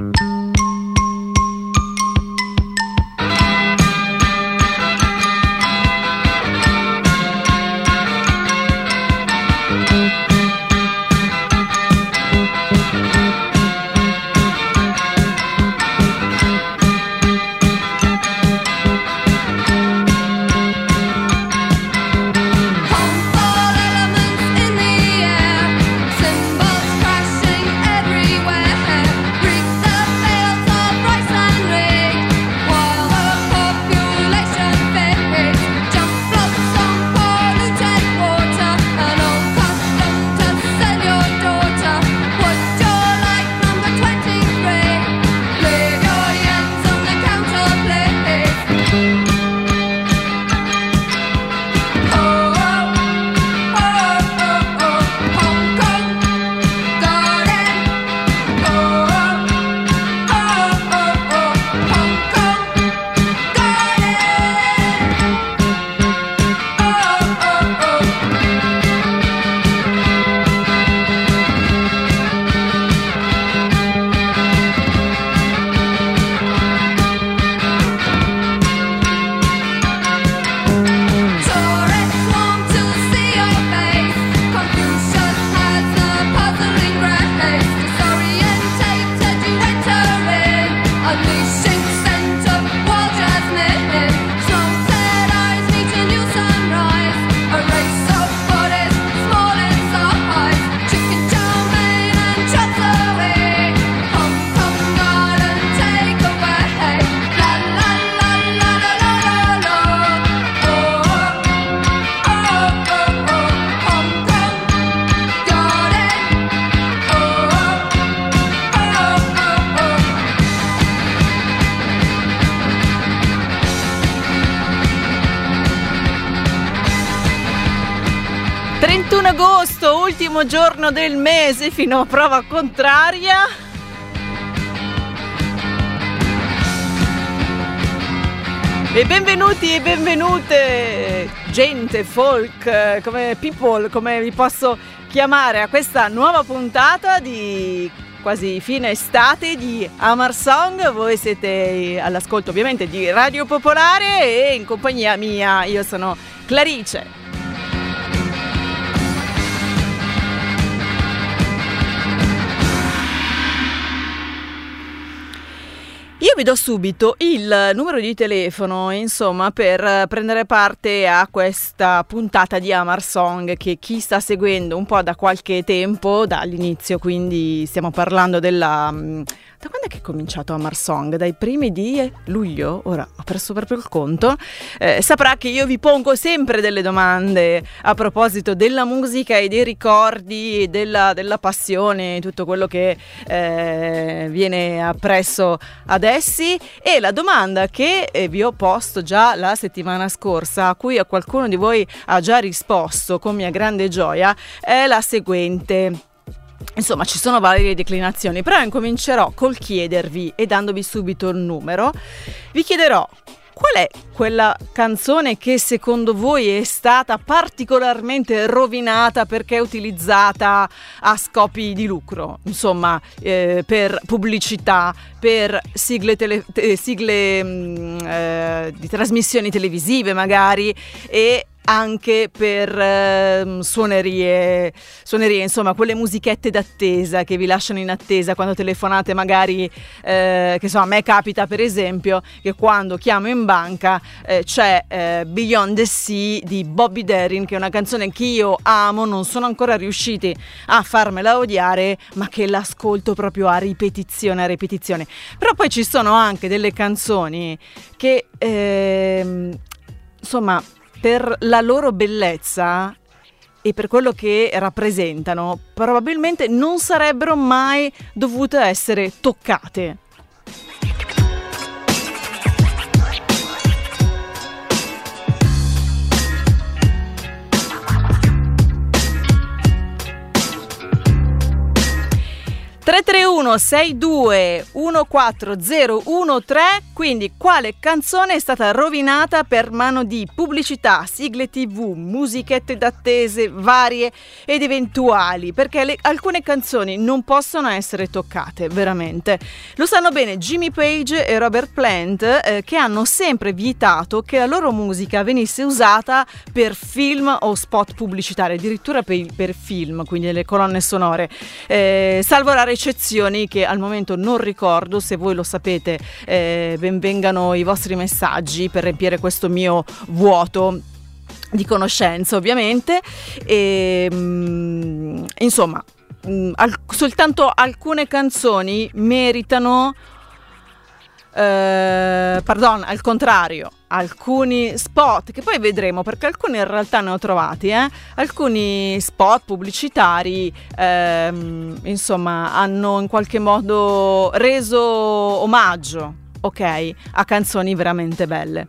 Agosto, ultimo giorno del mese fino a prova contraria. E benvenuti e benvenute, gente, folk, come people, come vi posso chiamare, a questa nuova puntata di quasi fine estate di Amar Song. Voi siete all'ascolto ovviamente di Radio Popolare e in compagnia mia io sono Clarice. Io vi do subito il numero di telefono, insomma, per prendere parte a questa puntata di Amar Song che chi sta seguendo un po' da qualche tempo, dall'inizio, quindi stiamo parlando della... Da quando è che è cominciato Amar Song? Dai primi di luglio? Ora ho perso proprio il conto. Saprà che io vi pongo sempre delle domande a proposito della musica e dei ricordi, della passione, tutto quello che viene appresso ad essi. E la domanda che vi ho posto già la settimana scorsa, a cui a qualcuno di voi ha già risposto con mia grande gioia, è la seguente. Insomma, ci sono varie declinazioni, però incomincerò col chiedervi, e dandovi subito il numero, vi chiederò qual è quella canzone che secondo voi è stata particolarmente rovinata perché è utilizzata a scopi di lucro, insomma, per pubblicità, per sigle di trasmissioni televisive magari, e anche per suonerie, insomma, quelle musichette d'attesa che vi lasciano in attesa quando telefonate, magari che so, a me capita per esempio che quando chiamo in banca c'è Beyond the Sea di Bobby Darin, che è una canzone che io amo, non sono ancora riusciti a farmela odiare, ma che l'ascolto proprio a ripetizione. Però poi ci sono anche delle canzoni che insomma, per la loro bellezza e per quello che rappresentano, probabilmente non sarebbero mai dovute essere toccate. 331 62 14013. Quindi quale canzone è stata rovinata per mano di pubblicità, sigle TV, musichette d'attese varie ed eventuali, perché alcune canzoni non possono essere toccate, veramente. Lo sanno bene Jimmy Page e Robert Plant, che hanno sempre vietato che la loro musica venisse usata per film o spot pubblicitari, addirittura per film, quindi le colonne sonore, salvo rare eccezioni che al momento non ricordo. Se voi lo sapete, ben vengano i vostri messaggi per riempire questo mio vuoto di conoscenza, ovviamente. Insomma, soltanto alcune canzoni meritano, al contrario, alcuni spot, che poi vedremo, perché alcuni in realtà ne ho trovati, alcuni spot pubblicitari insomma hanno in qualche modo reso omaggio, ok, a canzoni veramente belle.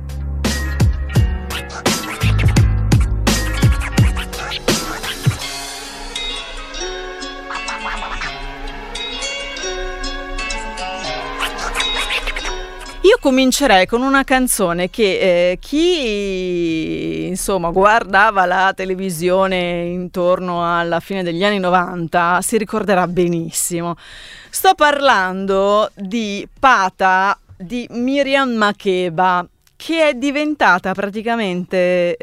Io comincerei con una canzone che chi insomma guardava la televisione intorno alla fine degli anni 90 si ricorderà benissimo. Sto parlando di Pata di Miriam Makeba, che è diventata praticamente,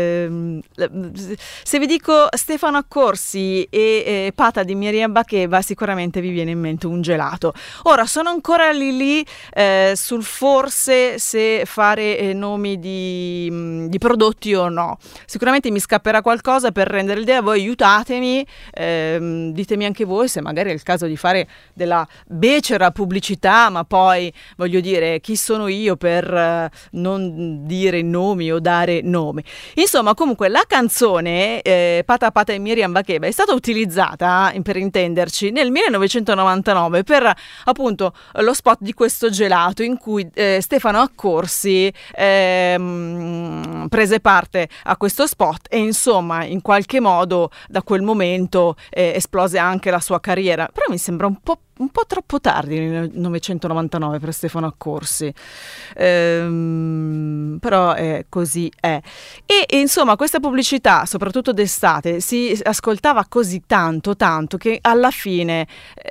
se vi dico Stefano Accorsi e Pata di Miriam Makeba, sicuramente vi viene in mente un gelato. Ora sono ancora lì sul forse se fare nomi di prodotti o no. Sicuramente mi scapperà qualcosa per rendere l'idea, voi aiutatemi, ditemi anche voi se magari è il caso di fare della becera pubblicità, ma poi voglio dire, chi sono io per non dire nomi o dare nomi. Insomma, comunque la canzone Pata Pata e Miriam Makeba è stata utilizzata, per intenderci, nel 1999 per appunto lo spot di questo gelato in cui Stefano Accorsi prese parte a questo spot e insomma in qualche modo da quel momento esplose anche la sua carriera. Però mi sembra un po' troppo tardi, nel 1999, per Stefano Accorsi, però così è. E insomma questa pubblicità, soprattutto d'estate, si ascoltava così tanto che alla fine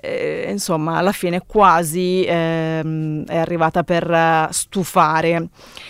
quasi è arrivata per stufare.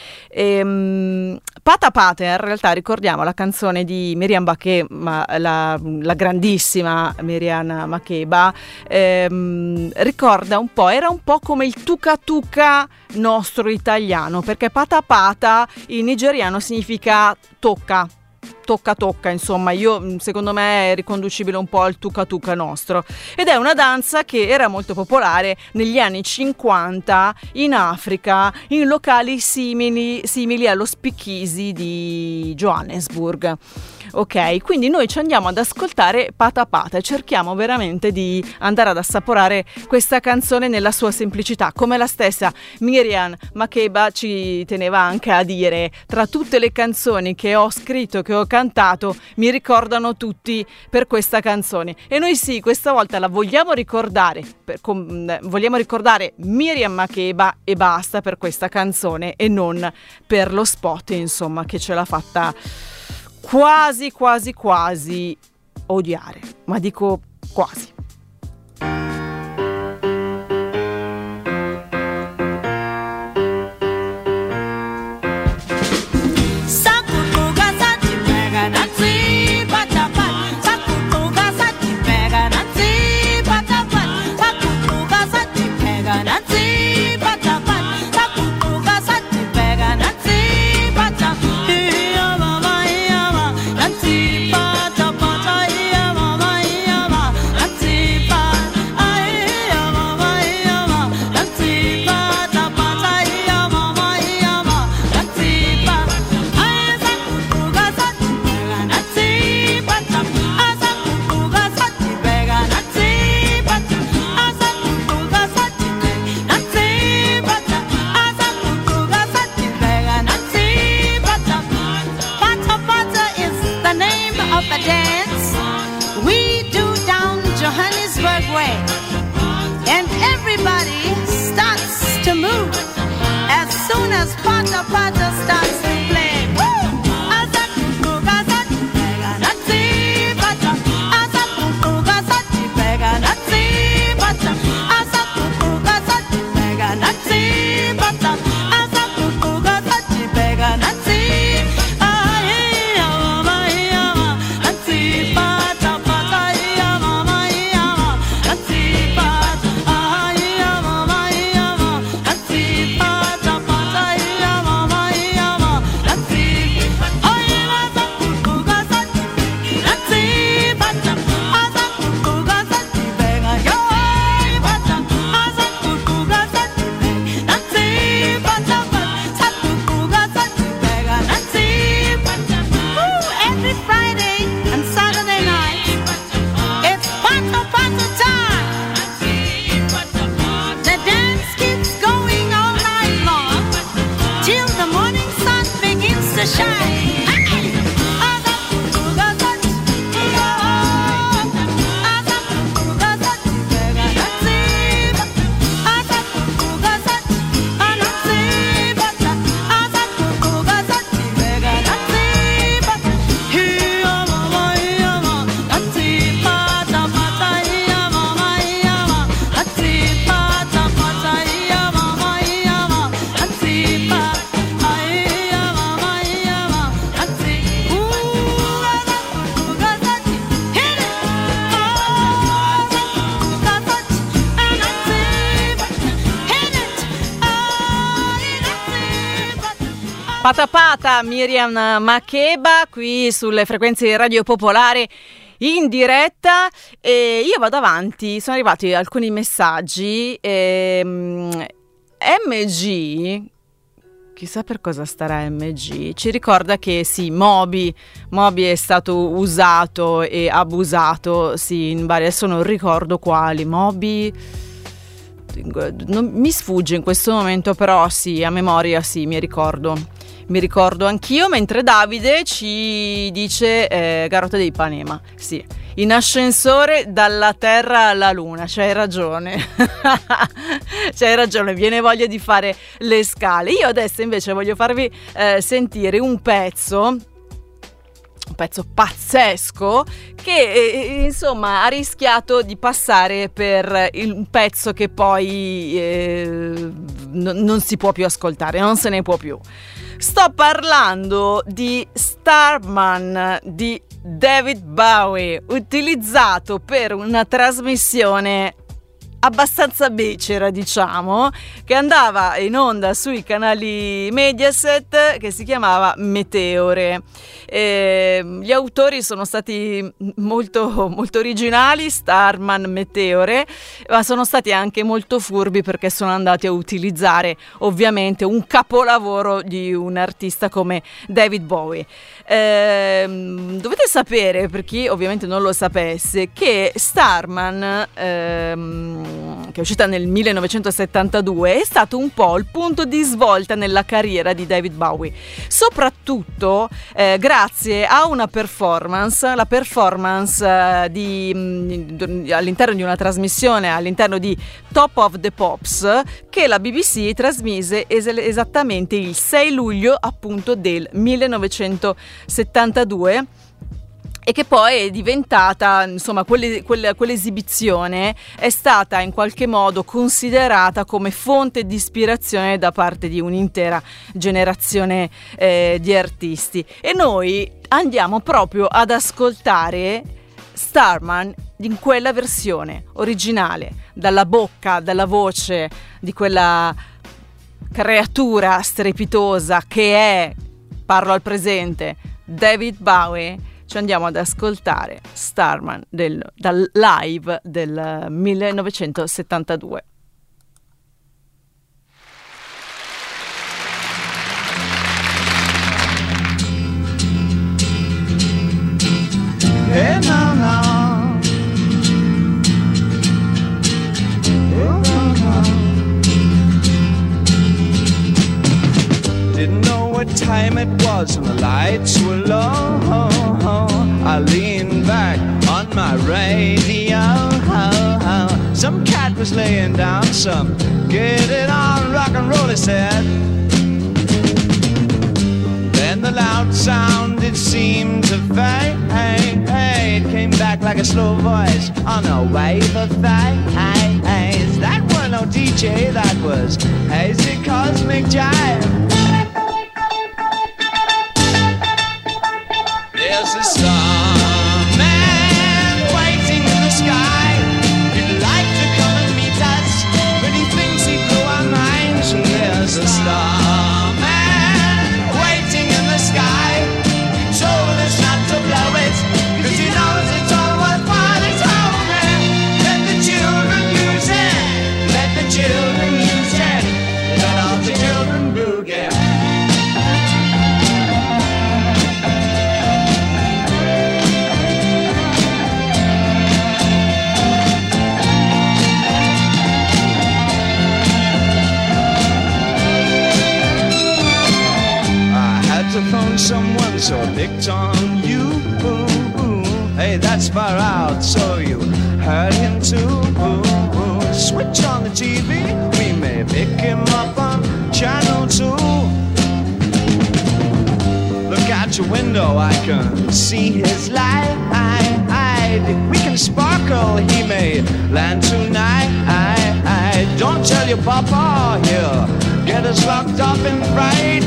Pata Pata, in realtà ricordiamo la canzone di Miriam Makeba, la grandissima Miriam Makeba, ricorda un po', era un po' come il tuca tuca nostro italiano, perché Pata Pata in nigeriano significa tocca, insomma, secondo me è riconducibile un po' al tuca tuca nostro, ed è una danza che era molto popolare negli anni 50 in Africa, in locali simili allo Speakeasy di Johannesburg. Ok, quindi noi ci andiamo ad ascoltare Pata Pata e cerchiamo veramente di andare ad assaporare questa canzone nella sua semplicità, come la stessa Miriam Makeba ci teneva anche a dire: tra tutte le canzoni che ho scritto, che ho cantato, mi ricordano tutti per questa canzone. E noi sì, questa volta la vogliamo ricordare, vogliamo ricordare Miriam Makeba e basta per questa canzone, e non per lo spot, insomma, che ce l'ha fatta quasi odiare, ma dico quasi. Nanti pata starts to play. Patapata, Miriam Makeba qui sulle frequenze di Radio Popolare in diretta, e io vado avanti. Sono arrivati alcuni messaggi. MG, chissà per cosa starà MG, ci ricorda che sì, Moby è stato usato e abusato, sì, in vari, adesso non ricordo quali. Moby non mi sfugge in questo momento, però sì, a memoria sì, mi ricordo anch'io. Mentre Davide ci dice Garota di Ipanema, sì, in ascensore dalla Terra alla Luna. C'hai ragione viene voglia di fare le scale. Io adesso invece voglio farvi sentire un pezzo pazzesco che insomma ha rischiato di passare per un pezzo che poi non si può più ascoltare, non se ne può più. Sto parlando di Starman di David Bowie, utilizzato per una trasmissione abbastanza becera, diciamo, che andava in onda sui canali Mediaset, che si chiamava Meteore. Gli autori sono stati molto, molto originali, Starman, Meteore, ma sono stati anche molto furbi, perché sono andati a utilizzare ovviamente un capolavoro di un artista come David Bowie. Dovete sapere, per chi ovviamente non lo sapesse, che Starman, che è uscita nel 1972, è stato un po' il punto di svolta nella carriera di David Bowie, soprattutto grazie a una performance, la performance all'interno di una trasmissione, all'interno di Top of the Pops, che la BBC trasmise esattamente il 6 luglio appunto del 1972, e che poi è diventata, insomma, quell'esibizione è stata in qualche modo considerata come fonte di ispirazione da parte di un'intera generazione di artisti. E noi andiamo proprio ad ascoltare Starman in quella versione originale, dalla bocca, dalla voce di quella creatura strepitosa che è, parlo al presente, David Bowie. Ci andiamo ad ascoltare Starman dal live del 1972. Hey, no, no. Oh, no, no. Didn't know what time it was and the lights were low. I leaned back on my radio. Some cat was laying down some get it on rock and roll, he said. the loud sound it seemed to fade. Came back like a slow voice on a wave of haze. That was no DJ, that was hazy cosmic jive. There's a starman waiting in the sky. He'd like to come and meet us, but he thinks he blew our minds. And there's a starman waiting in the sky. He told us not to blow it, 'cause he knows it's all worthwhile. He told me, let the children use it, let the children use it, let all the children boogie. To phone someone, so I picked on you. Hey, that's far out, so you heard him too. Switch on the TV, we may pick him up on channel 2. Look out your window, I can see his light. We can sparkle, he may land tonight. Don't tell your papa, he'll get us locked up in fright.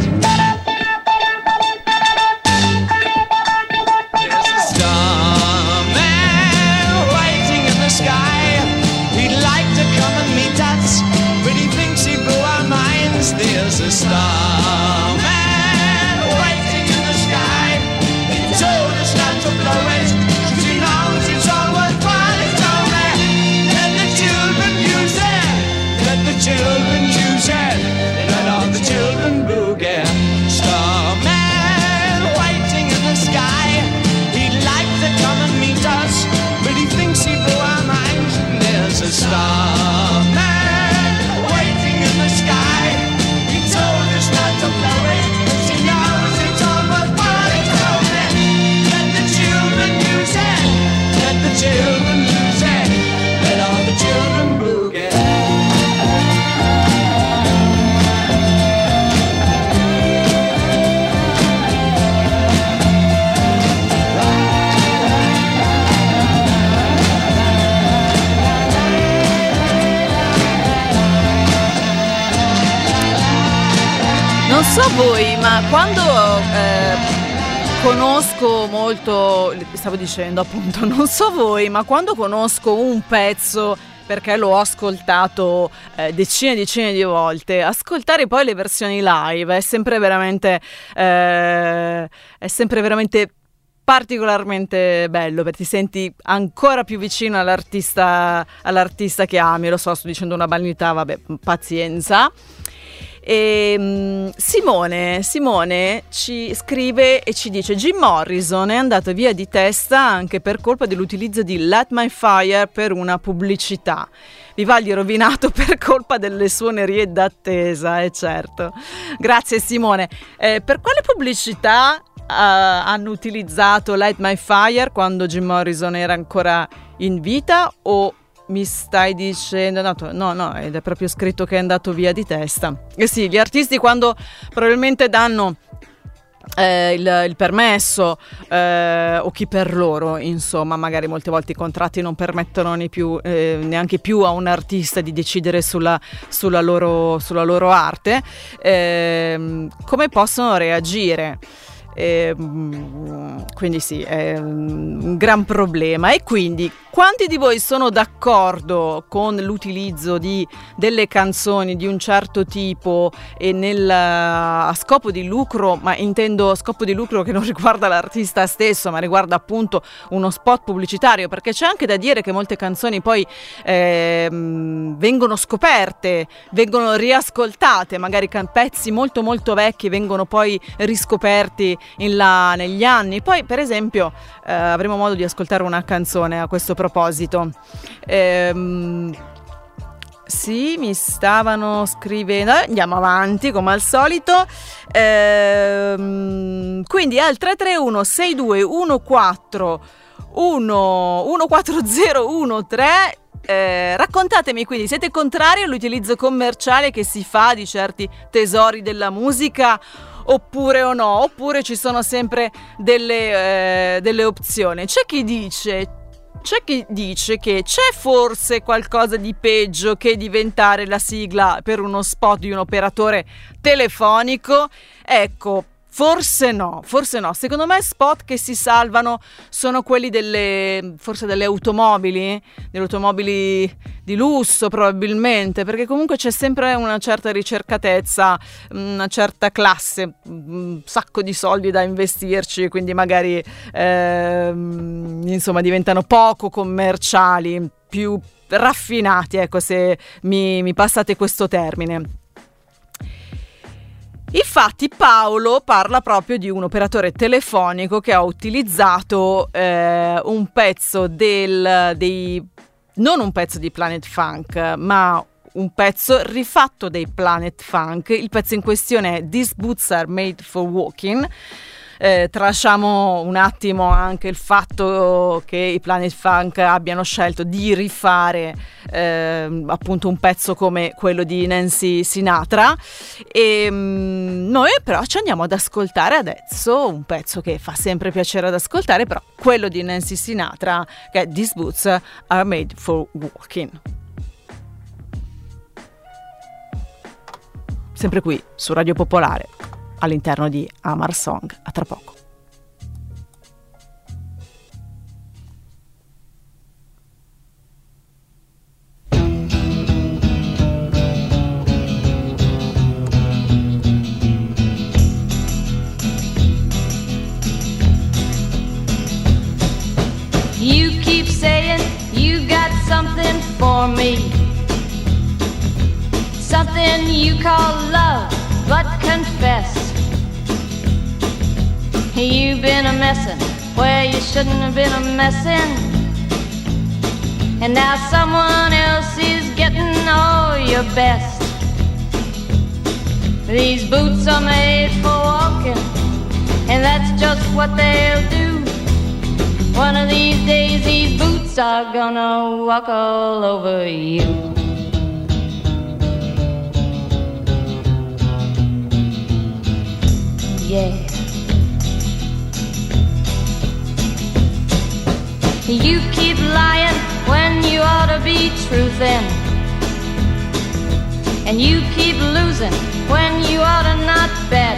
There's a starman waiting in the sky. He told us not to blow it, 'cause he knows it's all worthwhile. He told me, let the children use it, let the children use it, let all the children boogie. Starman waiting in the sky. He'd like to come and meet us, but he thinks he blew our minds. And there's a starman waiting in the sky. Told us not to blow it, 'cause he knows it's all worthwhile. He told me, let the children use it, let the children use it, let all the children boogie. Non so voi, ma quando conosco molto, stavo dicendo appunto, non so voi, ma quando conosco un pezzo perché l'ho ascoltato decine e decine di volte, ascoltare poi le versioni live è sempre veramente particolarmente bello, perché ti senti ancora più vicino all'artista che ami. Lo so, sto dicendo una banalità, vabbè, pazienza. E Simone ci scrive e ci dice: Jim Morrison è andato via di testa anche per colpa dell'utilizzo di Light My Fire per una pubblicità. Vivaldi rovinato per colpa delle suonerie d'attesa, certo. Grazie Simone. Per quale pubblicità hanno utilizzato Light My Fire quando Jim Morrison era ancora in vita, o mi stai dicendo no, ed è proprio scritto che è andato via di testa? Sì, gli artisti quando probabilmente danno il permesso, o chi per loro, insomma, magari molte volte i contratti non permettono neanche più a un artista di decidere sulla loro arte, come possono reagire? Quindi sì, è un gran problema. E quindi quanti di voi sono d'accordo con l'utilizzo delle canzoni di un certo tipo e a scopo di lucro, ma intendo scopo di lucro che non riguarda l'artista stesso, ma riguarda appunto uno spot pubblicitario? Perché c'è anche da dire che molte canzoni poi vengono scoperte, vengono riascoltate, magari pezzi molto molto vecchi vengono poi riscoperti negli anni. Poi per esempio avremo modo di ascoltare una canzone a questo proposito. Sì, mi stavano scrivendo, andiamo avanti come al solito. Quindi al 331 6214 14013, raccontatemi, quindi siete contrari all'utilizzo commerciale che si fa di certi tesori della musica, oppure o no, oppure ci sono sempre delle opzioni. C'è chi dice che c'è forse qualcosa di peggio che diventare la sigla per uno spot di un operatore telefonico. Ecco, forse no. Secondo me spot che si salvano sono quelli delle automobili di lusso, probabilmente, perché comunque c'è sempre una certa ricercatezza, una certa classe, un sacco di soldi da investirci, quindi magari insomma diventano poco commerciali, più raffinati, ecco, se mi passate questo termine. Infatti Paolo parla proprio di un operatore telefonico che ha utilizzato un pezzo non un pezzo di Planet Funk, ma un pezzo rifatto dei Planet Funk. Il pezzo in questione è These Boots Are Made for Walking. Tralasciamo un attimo anche il fatto che i Planet Funk abbiano scelto di rifare appunto un pezzo come quello di Nancy Sinatra, e noi però ci andiamo ad ascoltare adesso un pezzo che fa sempre piacere ad ascoltare, però quello di Nancy Sinatra, che è These Boots Are Made for Walking. Sempre qui su Radio Popolare, all'interno di Amar Song. A tra poco. You keep saying you got something for me, something you call love, but confess you've been a messin' where you shouldn't have been a messin', and now someone else is getting all your best. These boots are made for walking, and that's just what they'll do. One of these days these boots are gonna walk all over you. Yeah. You keep lying when you ought to be truthin', and you keep losing when you ought to not bet.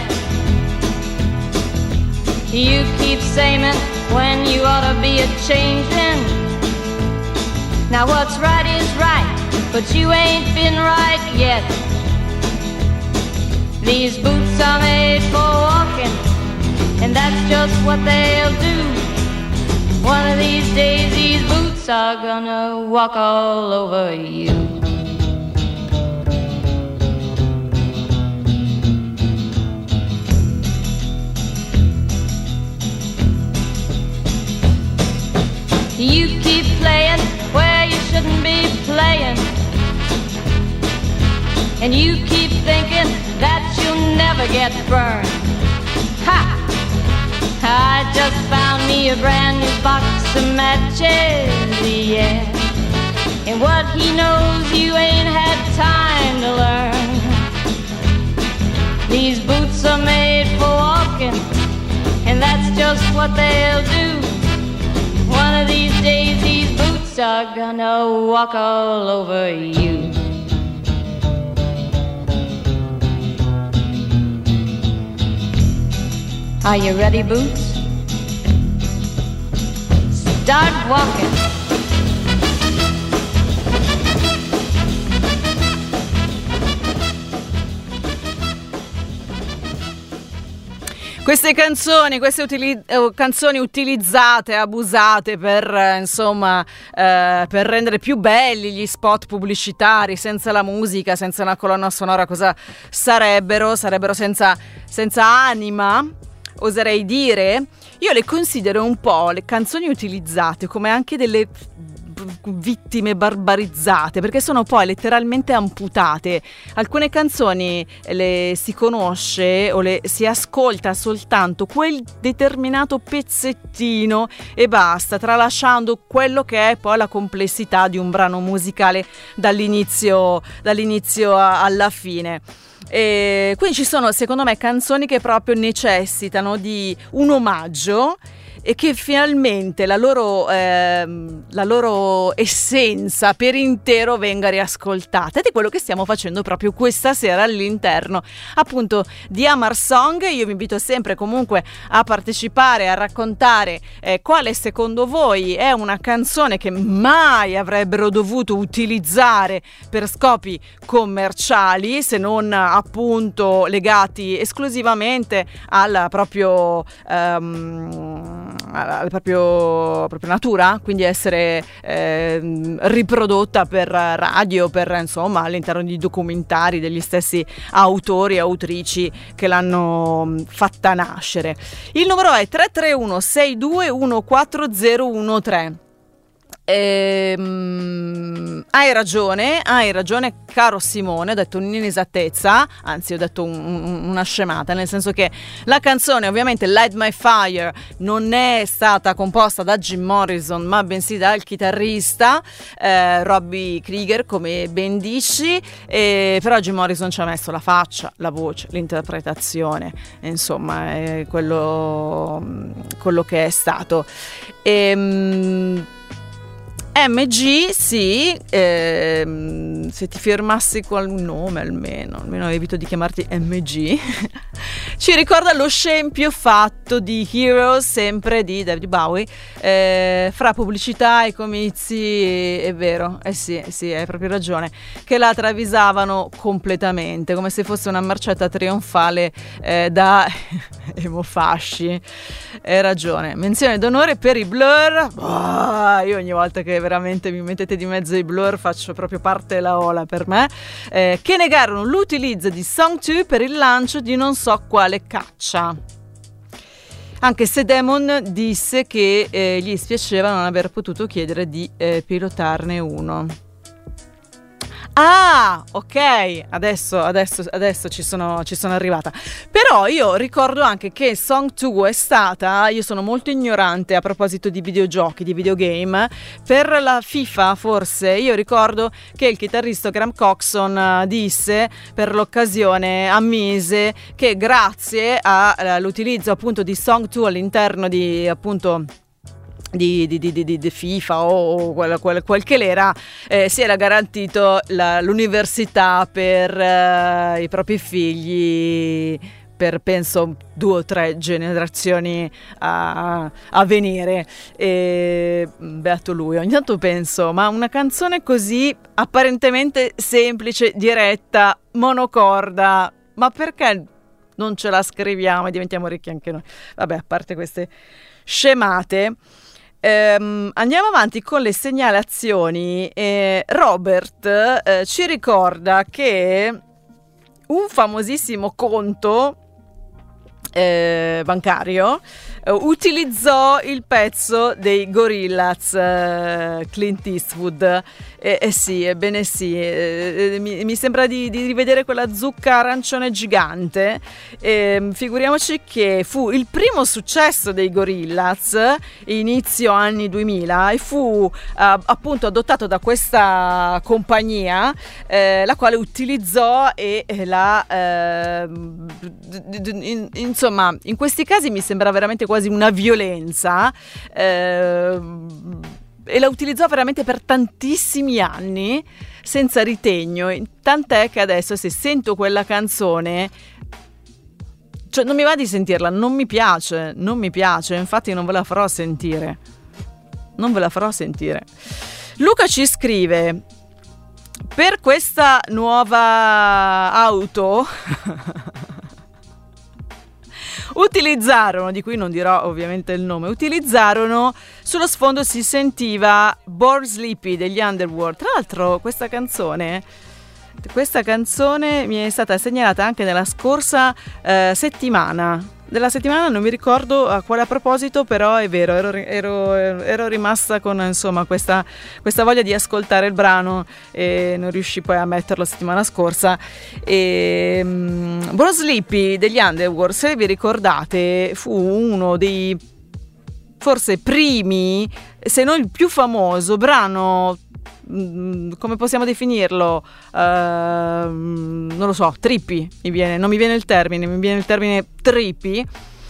You keep saying when you ought to be a-changin'. Now what's right is right, but you ain't been right yet. These boots are made for walking, and that's just what they'll do. One of these days these boots are gonna walk all over you. You keep playing where you shouldn't be playing, and you keep thinking that you'll never get burned. Ha! I just found me a brand new box of matches, yeah. And what he knows you ain't had time to learn. These boots are made for walking, and that's just what they'll do. One of these days these boots are gonna walk all over you. Are you ready, Boots? Start walking. Queste canzoni utilizzate, abusate per insomma per rendere più belli gli spot pubblicitari, senza la musica, senza una colonna sonora, cosa sarebbero? Sarebbero senza anima, oserei dire. Io le considero un po' le canzoni utilizzate come anche delle vittime barbarizzate, perché sono poi letteralmente amputate. Alcune canzoni le si conosce o le si ascolta soltanto quel determinato pezzettino e basta, tralasciando quello che è poi la complessità di un brano musicale dall'inizio alla fine. E quindi ci sono, secondo me, canzoni che proprio necessitano di un omaggio e che finalmente la loro essenza per intero venga riascoltata, ed è quello che stiamo facendo proprio questa sera all'interno appunto di Amar Song. Io vi invito sempre comunque a partecipare, a raccontare quale secondo voi è una canzone che mai avrebbero dovuto utilizzare per scopi commerciali, se non appunto legati esclusivamente alla propria natura, quindi essere riprodotta per radio, per insomma all'interno di documentari degli stessi autori e autrici che l'hanno fatta nascere. Il numero è 331 6214013. Hai ragione caro Simone, ho detto un'inesattezza, anzi ho detto una scemata, nel senso che la canzone ovviamente Light My Fire non è stata composta da Jim Morrison ma bensì dal chitarrista Robbie Krieger, come ben dici, però Jim Morrison ci ha messo la faccia, la voce, l'interpretazione, insomma è quello che è stato. MG, sì, se ti firmassi col nome almeno evito di chiamarti MG, ci ricorda lo scempio fatto di Heroes, sempre di David Bowie, fra pubblicità e comizi, è vero, sì, hai proprio ragione, che la travisavano completamente, come se fosse una marcetta trionfale da emofasci. Hai ragione. Menzione d'onore per i Blur. Io ogni volta che veramente mi mettete di mezzo i Blur faccio proprio parte della ola per me, che negarono l'utilizzo di Song 2 per il lancio di non so quale caccia, anche se Damon disse che gli spiaceva non aver potuto chiedere di pilotarne uno. Ah, ok, adesso ci sono arrivata. Però io ricordo anche che Song 2 è stata, io sono molto ignorante a proposito di videogiochi, di videogame, per la FIFA forse, io ricordo che il chitarrista Graham Coxon disse per l'occasione, ammise che grazie all'utilizzo appunto di Song 2 all'interno di appunto di FIFA o quel che l'era, si era garantito l'università per i propri figli per penso 2 o 3 generazioni a venire, e beato lui. Ogni tanto penso, ma una canzone così apparentemente semplice, diretta, monocorda, ma perché non ce la scriviamo e diventiamo ricchi anche noi? Vabbè, a parte queste scemate, andiamo avanti con le segnalazioni. Robert ci ricorda che un famosissimo conto bancario utilizzò il pezzo dei Gorillaz, Clint Eastwood, sì, ebbene sì, mi sembra di rivedere quella zucca arancione gigante. Figuriamoci che fu il primo successo dei Gorillaz inizio anni 2000 e fu appunto adottato da questa compagnia, la quale utilizzò insomma, in questi casi mi sembra veramente quasi una violenza, e la utilizzò veramente per tantissimi anni senza ritegno, tant'è che adesso se sento quella canzone, cioè non mi va di sentirla, non mi piace, infatti non ve la farò sentire. Luca ci scrive: per questa nuova auto utilizzarono, di cui non dirò ovviamente il nome, sullo sfondo si sentiva Born Sleepy degli Underworld. Tra l'altro questa canzone mi è stata segnalata anche nella scorsa settimana. Della settimana non mi ricordo a quale proposito, però è vero, ero rimasta con insomma questa voglia di ascoltare il brano e non riuscii poi a metterlo settimana scorsa. Born Sleepy degli Underworld, se vi ricordate, fu uno dei forse primi, se non il più famoso brano come possiamo definirlo? Non lo so, trippy non mi viene il termine trippy,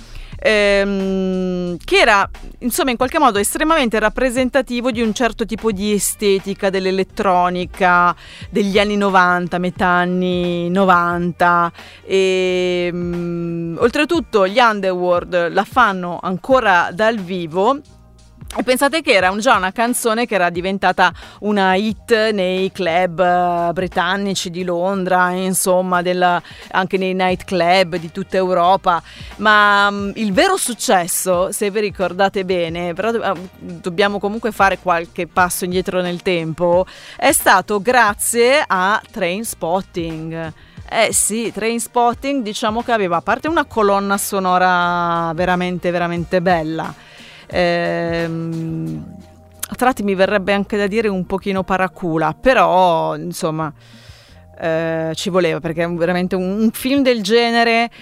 che era insomma in qualche modo estremamente rappresentativo di un certo tipo di estetica dell'elettronica degli anni 90, metà anni 90, e oltretutto gli Underworld la fanno ancora dal vivo. E pensate che era già una canzone che era diventata una hit nei club britannici di Londra, insomma, anche nei nightclub di tutta Europa. Ma il vero successo, se vi ricordate bene, però dobbiamo comunque fare qualche passo indietro nel tempo, è stato grazie a Trainspotting. Sì, Trainspotting, diciamo che aveva, a parte una colonna sonora veramente, veramente bella, a tratti mi verrebbe anche da dire un pochino paracula, però insomma ci voleva, perché è veramente un film del genere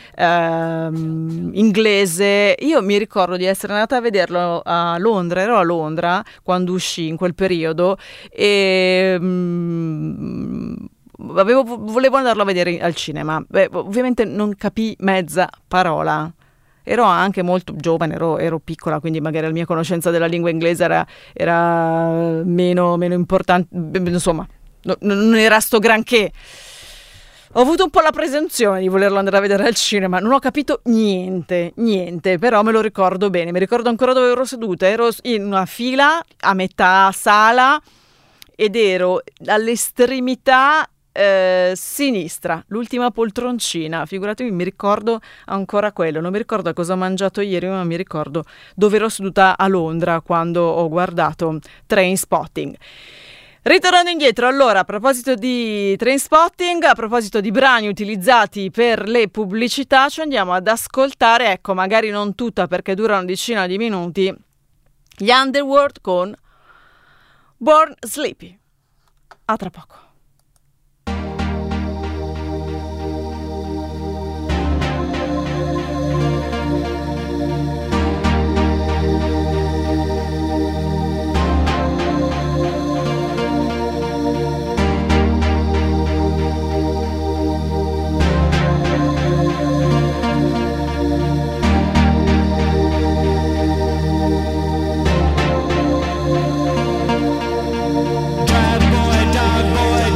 inglese. Io mi ricordo di essere andata a vederlo a Londra, ero a Londra quando uscì in quel periodo e volevo andarlo a vedere al cinema. Ovviamente non capii mezza parola. Ero anche molto giovane, ero piccola, quindi magari la mia conoscenza della lingua inglese era meno importante, insomma, non era sto granché. Ho avuto un po' la presunzione di volerlo andare a vedere al cinema, non ho capito niente, però me lo ricordo bene, mi ricordo ancora dove ero seduta, ero in una fila a metà sala ed ero all'estremità sinistra, l'ultima poltroncina. Figuratevi, mi ricordo ancora quello, non mi ricordo cosa ho mangiato ieri, ma mi ricordo dove ero seduta a Londra quando ho guardato Trainspotting. Ritornando indietro, allora, a proposito di Trainspotting, a proposito di brani utilizzati per le pubblicità, ci andiamo ad ascoltare, ecco, magari non tutta perché dura una decina di minuti, gli Underworld con Born Sleepy. A tra poco. Bad boy, dog boy,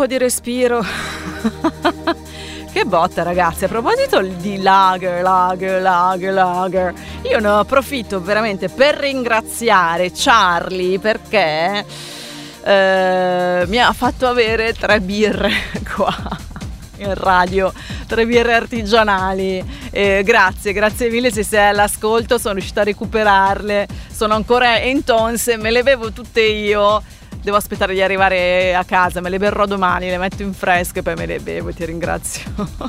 po' di respiro. Che botta, ragazzi. A proposito di lager, io ne approfitto veramente per ringraziare Charlie, perché mi ha fatto avere 3 birre qua in radio, 3 birre artigianali. Grazie mille se sei all'ascolto, sono riuscita a recuperarle, sono ancora in tonse, me le bevo tutte io. Devo aspettare di arrivare a casa, me le berrò domani, le metto in fresco e poi me le bevo e ti ringrazio.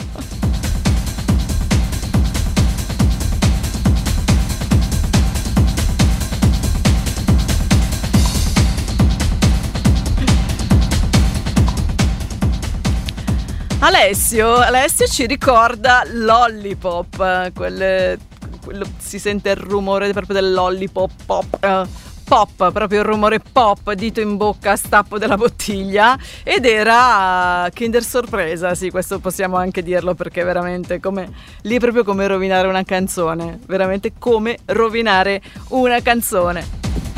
Alessio ci ricorda Lollipop, quello si sente il rumore proprio del lollipop pop, proprio il rumore pop, dito in bocca, stappo della bottiglia, ed era Kinder Sorpresa, sì, questo possiamo anche dirlo, perché veramente lì è proprio come rovinare una canzone, veramente come rovinare una canzone.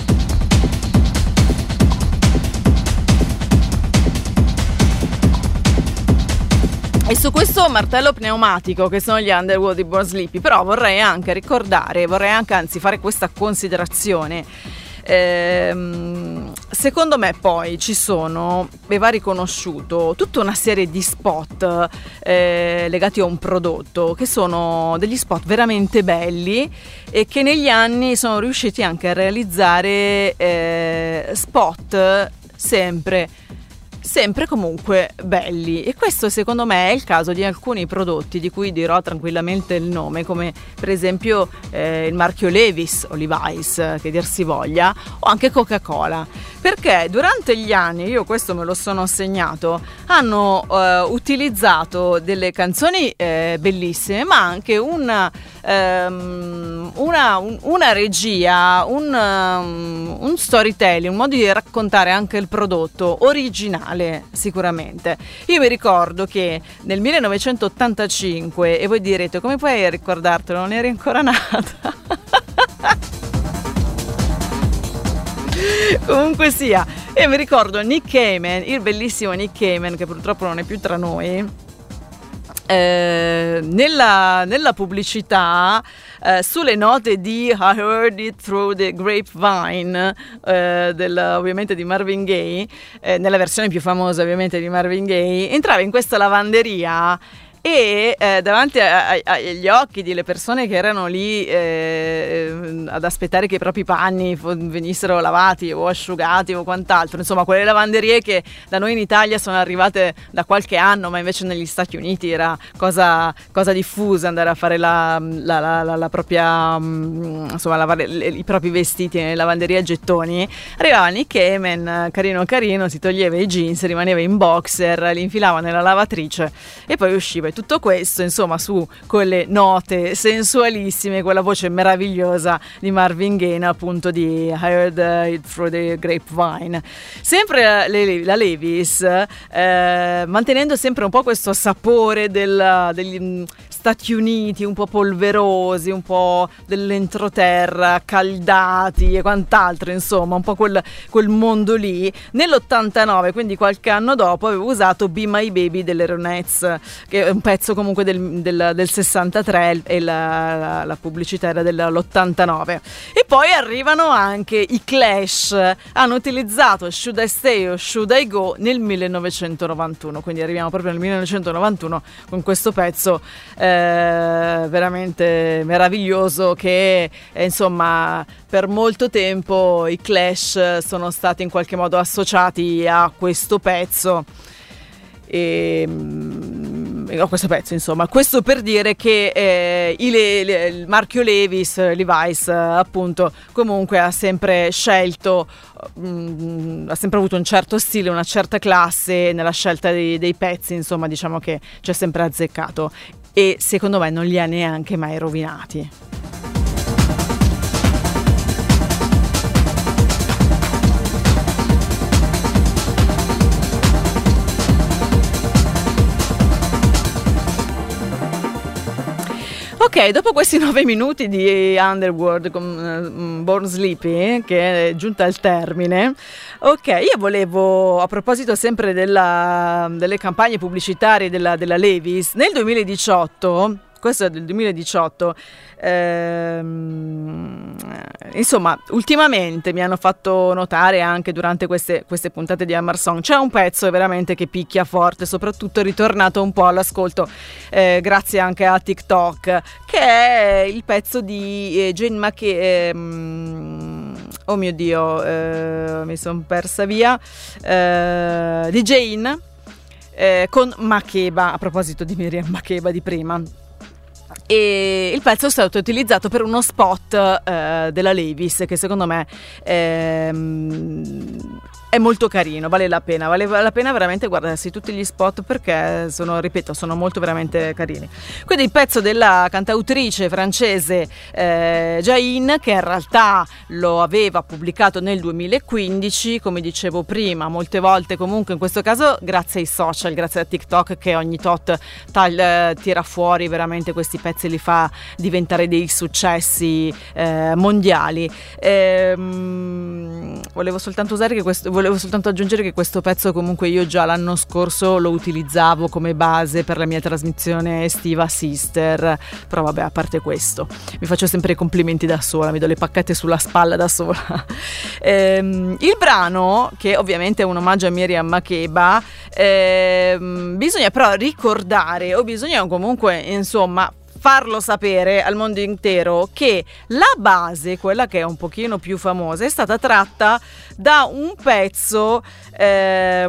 E su questo martello pneumatico che sono gli Underwood di Born Sleepy, però vorrei anche anzi fare questa considerazione. Secondo me poi ci sono, e va riconosciuto, tutta una serie di spot legati a un prodotto, che sono degli spot veramente belli e che negli anni sono riusciti anche a realizzare spot sempre comunque belli, e questo secondo me è il caso di alcuni prodotti di cui dirò tranquillamente il nome, come per esempio il marchio Levi's o Levi's, che dir si voglia, o anche Coca-Cola, perché durante gli anni, io questo me lo sono segnato, hanno utilizzato delle canzoni bellissime, ma anche una regia, un storytelling, un modo di raccontare anche il prodotto originale, sicuramente. Io mi ricordo che nel 1985, e voi direte come puoi ricordartelo, non eri ancora nata. Comunque sia, io mi ricordo Nick Cayman, il bellissimo Nick Cayman, che purtroppo non è più tra noi, nella pubblicità, sulle note di I Heard It Through the Grapevine, ovviamente di Marvin Gaye, nella versione più famosa ovviamente di Marvin Gaye, entrava in questa lavanderia e davanti agli occhi delle persone che erano lì ad aspettare che i propri panni venissero lavati o asciugati o quant'altro, insomma quelle lavanderie che da noi in Italia sono arrivate da qualche anno, ma invece negli Stati Uniti era cosa diffusa andare a fare la propria, insomma, lavare i propri vestiti nelle lavanderie a gettoni. Arrivava Nick Cayman, carino, si toglieva i jeans, rimaneva in boxer, li infilava nella lavatrice e poi usciva. Tutto questo, insomma, su quelle note sensualissime, quella voce meravigliosa di Marvin Gaye, appunto, di I Heard It Through the Grapevine. Sempre la Levi's, mantenendo sempre un po' questo sapore degli Stati Uniti, un po' polverosi, un po' dell'entroterra, caldati e quant'altro, insomma, un po' quel mondo lì. Nell'89, quindi qualche anno dopo, avevo usato Be My Baby delle Ronettes, che è un pezzo comunque del 63, e la pubblicità era dell'89. E poi arrivano anche i Clash, hanno utilizzato Should I Stay o Should I Go nel 1991, quindi arriviamo proprio nel 1991 con questo pezzo veramente meraviglioso, che insomma per molto tempo i Clash sono stati in qualche modo associati a questo pezzo. Questo pezzo, insomma, questo per dire che il marchio Levi's, appunto, comunque ha sempre scelto, ha sempre avuto un certo stile, una certa classe nella scelta dei pezzi, insomma, diciamo che ci è sempre azzeccato, e secondo me non li ha neanche mai rovinati. Ok, dopo questi 9 minuti di Underworld con Born Sleepy, che è giunta al termine, ok, io volevo, a proposito sempre delle campagne pubblicitarie della Levi's, nel 2018, questo è del 2018, insomma, ultimamente mi hanno fatto notare anche durante queste puntate di Hammer Song, c'è un pezzo veramente che picchia forte, soprattutto è ritornato un po' all'ascolto grazie anche a TikTok, che è il pezzo di Jane McKay, oh mio Dio, mi sono persa via, di Jane con Makeba, a proposito di Miriam Makeba di prima. E il pezzo è stato utilizzato per uno spot della Levi's, che secondo me è molto carino, vale la pena veramente guardarsi tutti gli spot, perché sono molto veramente carini. Quindi il pezzo della cantautrice francese Jain, che in realtà lo aveva pubblicato nel 2015, come dicevo prima, molte volte comunque in questo caso grazie ai social, grazie a TikTok, che ogni tot tira fuori veramente questi pezzi e li fa diventare dei successi mondiali. Volevo soltanto aggiungere che questo pezzo comunque io già l'anno scorso lo utilizzavo come base per la mia trasmissione estiva Sister, però vabbè, a parte questo mi faccio sempre i complimenti da sola, mi do le paccate sulla spalla da sola. Il brano, che ovviamente è un omaggio a Miriam Makeba, bisogna però ricordare, o bisogna comunque insomma farlo sapere al mondo intero, che la base, quella che è un pochino più famosa, è stata tratta da un pezzo che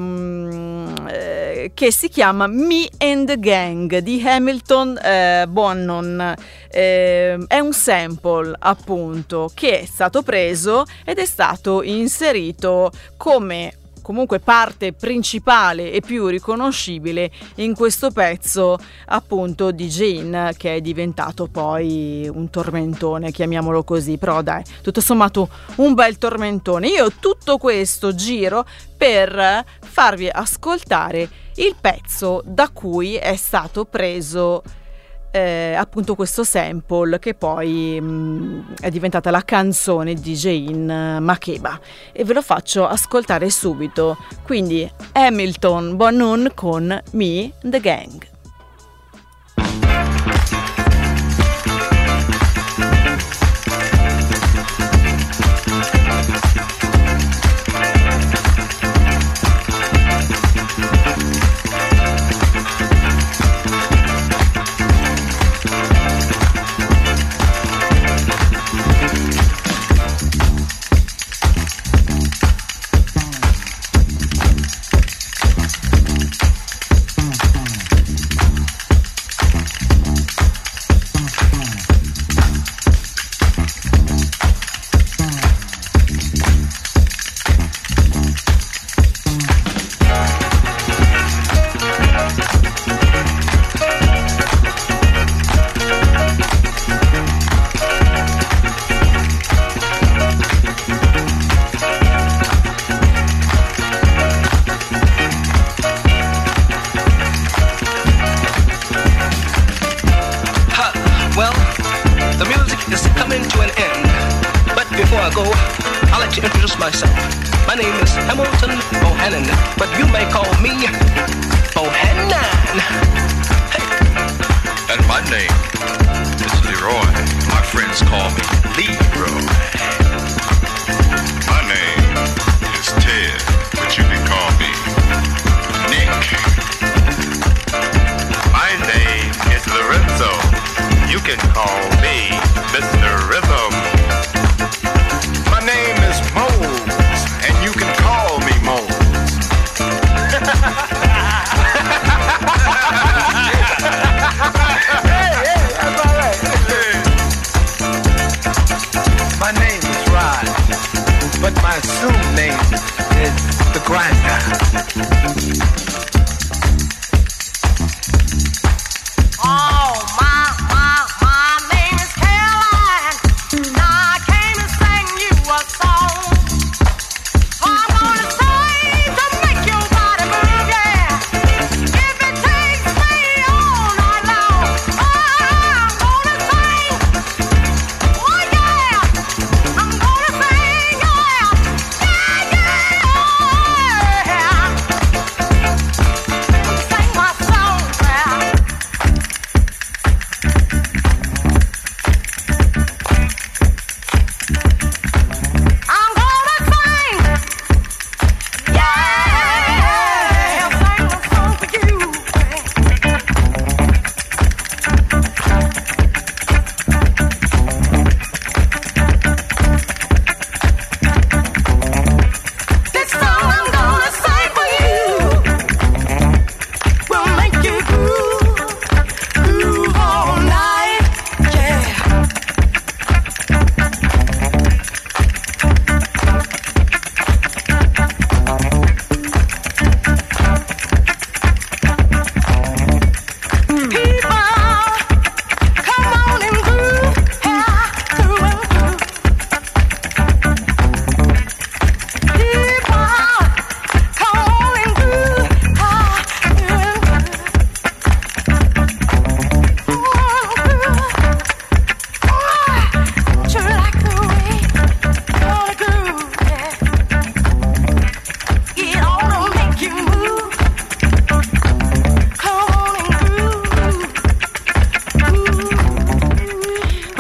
si chiama Me and the Gang di Hamilton Bonnon. È un sample appunto che è stato preso ed è stato inserito come comunque parte principale e più riconoscibile in questo pezzo appunto di Jane, che è diventato poi un tormentone, chiamiamolo così, però dai, tutto sommato un bel tormentone. Io tutto questo giro per farvi ascoltare il pezzo da cui è stato preso appunto questo sample, che poi è diventata la canzone di Jane Makeba, e ve lo faccio ascoltare subito. Quindi Hamilton Bonnon con Me and the Gang.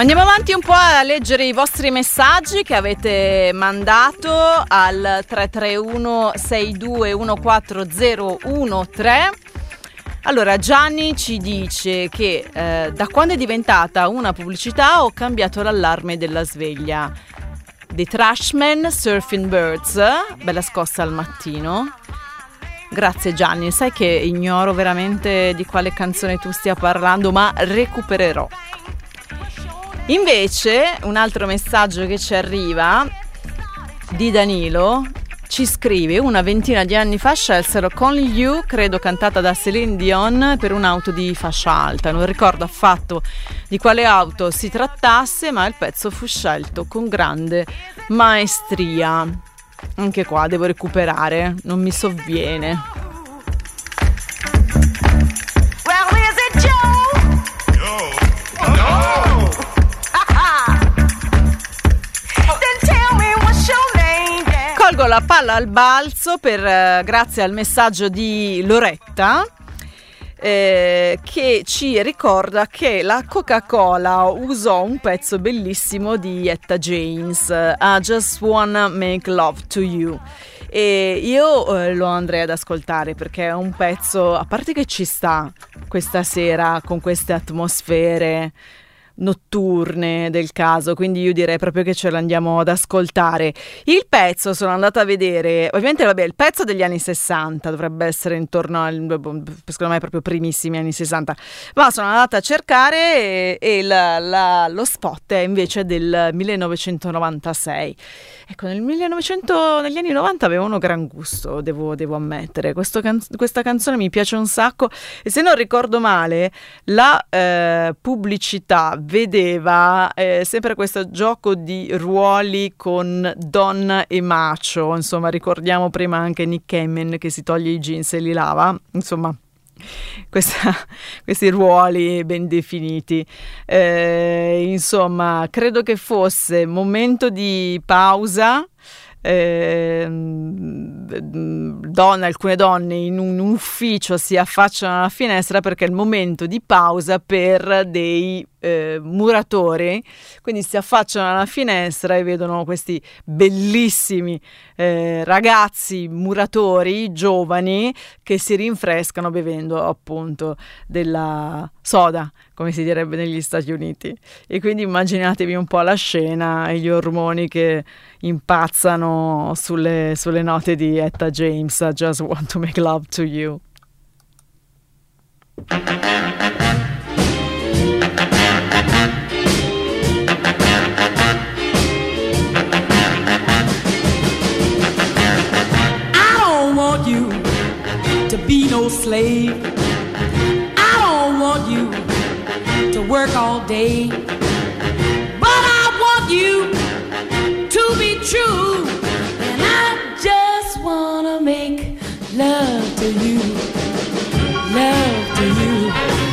Andiamo avanti un po' a leggere i vostri messaggi che avete mandato al 331 6214013. Allora, Gianni ci dice che da quando è diventata una pubblicità ho cambiato l'allarme della sveglia. The Trashman Surfing Birds, bella scossa al mattino. Grazie Gianni, sai che ignoro veramente di quale canzone tu stia parlando, ma recupererò. Invece, un altro messaggio che ci arriva di Danilo ci scrive: una ventina di anni fa scelsero Only You, credo cantata da Celine Dion, per un'auto di fascia alta. Non ricordo affatto di quale auto si trattasse, ma il pezzo fu scelto con grande maestria. Anche qua devo recuperare, non mi sovviene. Well, is it Joe? No. Then tell me what's your name, yeah. Colgo la palla al balzo grazie al messaggio di Loretta, che ci ricorda che la Coca-Cola usò un pezzo bellissimo di Etta James, I Just Wanna Make Love to You, e io lo andrei ad ascoltare perché è un pezzo, a parte che ci sta questa sera con queste atmosfere notturne del caso, quindi io direi proprio che ce l'andiamo ad ascoltare. Il pezzo sono andata a vedere, ovviamente vabbè, il pezzo degli anni 60 dovrebbe essere intorno al, secondo me proprio primissimi anni 60, ma sono andata a cercare e lo spot è invece del 1996. Ecco, negli anni 90 avevano gran gusto, devo ammettere. Questa canzone mi piace un sacco, e se non ricordo male la pubblicità vedeva sempre questo gioco di ruoli con donna e macho. Insomma, ricordiamo prima anche Nick Kamen che si toglie i jeans e li lava, insomma questi ruoli ben definiti. Insomma, credo che fosse momento di pausa. Alcune donne in un ufficio si affacciano alla finestra perché è il momento di pausa per dei muratori, quindi si affacciano alla finestra e vedono questi bellissimi ragazzi muratori giovani che si rinfrescano bevendo appunto della soda, come si direbbe negli Stati Uniti. E quindi immaginatevi un po' la scena e gli ormoni che impazzano sulle note di Etta James, I Just Want to Make Love to You. I don't want you to be no slave. I don't want you to work all day. But I want you to be true, and I just wanna make love to you, love to you,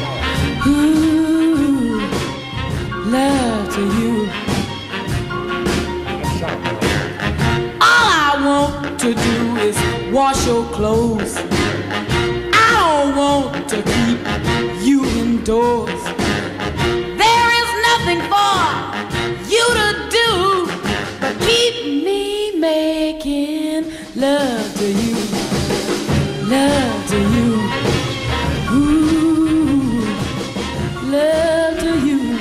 ooh, love to you. All I want to do is wash your clothes. I don't want to keep you indoors. There is nothing for you to do but keep me making love to you, love to you, ooh, love to you.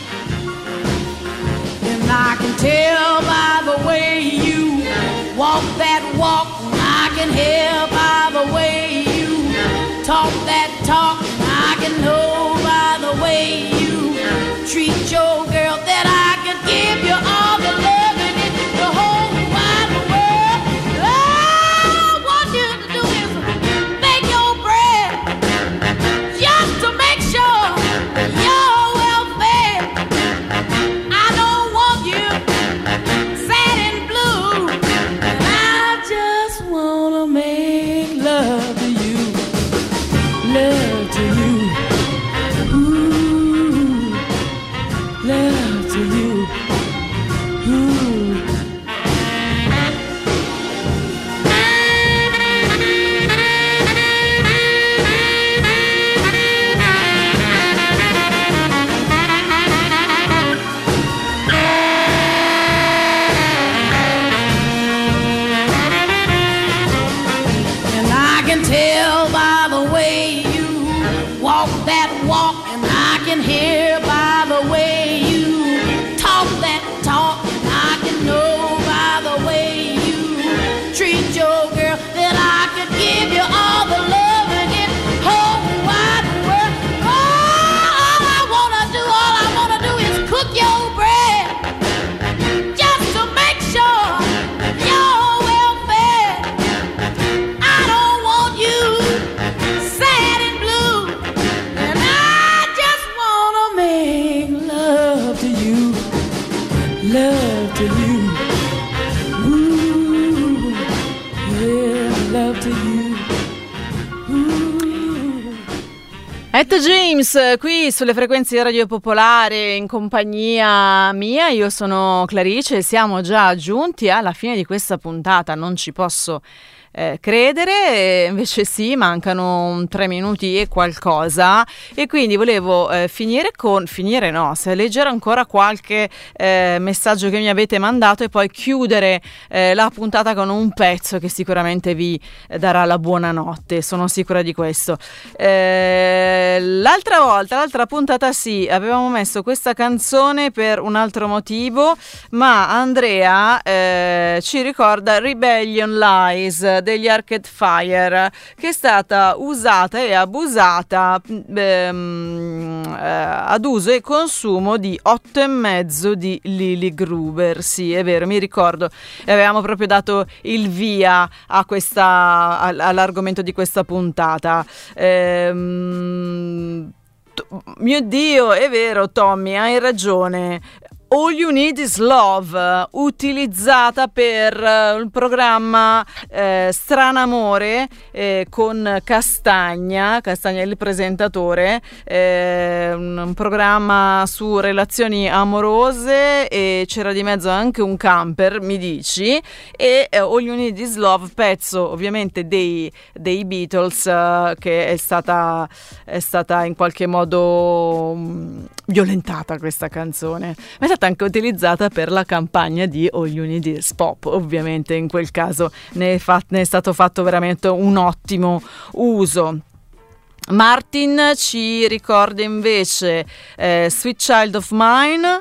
And I can tell by the way you walk that walk, I can hear by the way you talk that talk, I can know by the way you treat your girl that I could give you all the love in the whole wide world. All I want you to do is make your bread, just to make sure you're well fed. I don't want you sad and blue, and I just wanna make walk, and I can hear by the way you talk that talk, and I can know by the way you treat your girl that I could give you all the love in the whole wide world. All I wanna do is cook your bread, just to make sure you're well fed. I don't want you sad and blue, and I just wanna make love to you, love to you. Ooh, yeah, love to you. Etta James qui sulle frequenze di Radio Popolare in compagnia mia. Io sono Clarice e siamo già giunti alla fine di questa puntata. Non ci posso credere, invece sì, mancano 3 minuti e qualcosa, e quindi volevo leggere ancora qualche messaggio che mi avete mandato e poi chiudere la puntata con un pezzo che sicuramente vi darà la buonanotte, sono sicura di questo. L'altra puntata sì, avevamo messo questa canzone per un altro motivo, ma Andrea ci ricorda Rebellion Lies degli Arcade Fire, che è stata usata e abusata ad uso e consumo di 8,5 di Lily Gruber. Sì, è vero, mi ricordo, avevamo proprio dato il via a all'argomento di questa puntata. Mio Dio, è vero, Tommy, hai ragione. All You Need Is Love, utilizzata per il programma Stranamore con Castagna è il presentatore, un programma su relazioni amorose, e c'era di mezzo anche un camper, mi dici, e All You Need Is Love, pezzo ovviamente dei Beatles, che è stata in qualche modo violentata questa canzone, ma è stata anche utilizzata per la campagna di All You Need Is Pop. Ovviamente in quel caso ne è stato fatto veramente un ottimo uso. Martin ci ricorda invece Sweet Child of Mine,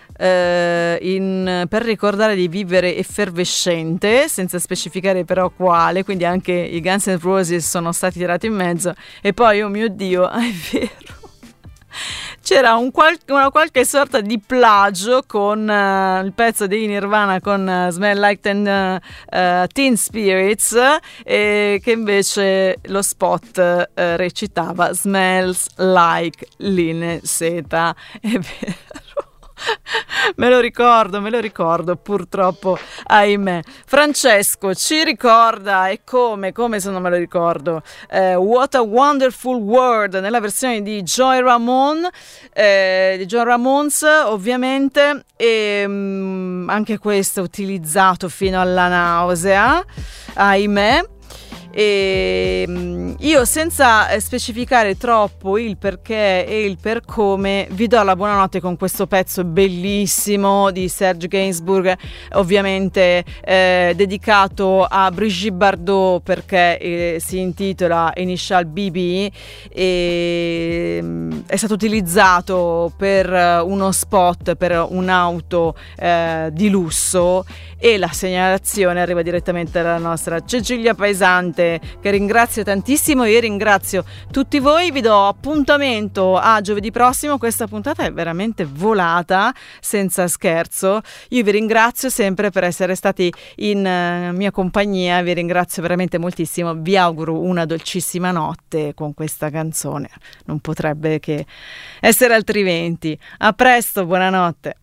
per ricordare di vivere effervescente, senza specificare però quale, quindi anche i Guns N' Roses sono stati tirati in mezzo. E poi, oh mio Dio, è vero, c'era una qualche sorta di plagio con il pezzo di Nirvana con Smell Like Teen Spirits, che invece lo spot recitava Smells Like Line Seta. È vero. Me lo ricordo, purtroppo, ahimè. Francesco ci ricorda, e come se non me lo ricordo, What a Wonderful World nella versione di Joy Ramone, di John Ramones ovviamente, e anche questo utilizzato fino alla nausea, ahimè. E io, senza specificare troppo il perché e il per come, vi do la buonanotte con questo pezzo bellissimo di Serge Gainsbourg, ovviamente dedicato a Brigitte Bardot, perché si intitola Initial BB, e è stato utilizzato per uno spot per un'auto di lusso, e la segnalazione arriva direttamente dalla nostra Cecilia Paesante, che ringrazio tantissimo. Io ringrazio tutti voi, vi do appuntamento a giovedì prossimo. Questa puntata è veramente volata, senza scherzo. Io vi ringrazio sempre per essere stati in mia compagnia, vi ringrazio veramente moltissimo, vi auguro una dolcissima notte con questa canzone, non potrebbe che essere altrimenti. A presto, buonanotte.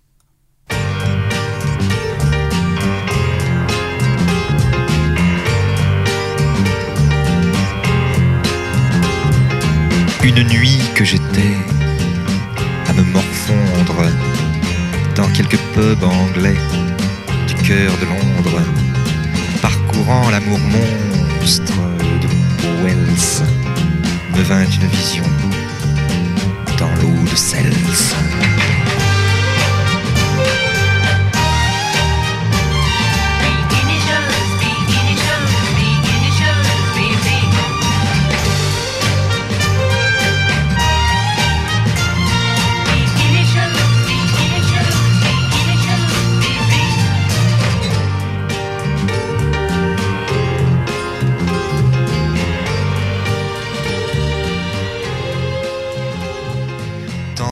Une nuit que j'étais à me morfondre dans quelques pubs anglais du cœur de Londres, parcourant l'amour monstre de Wells, me vint une vision dans l'eau de Cels.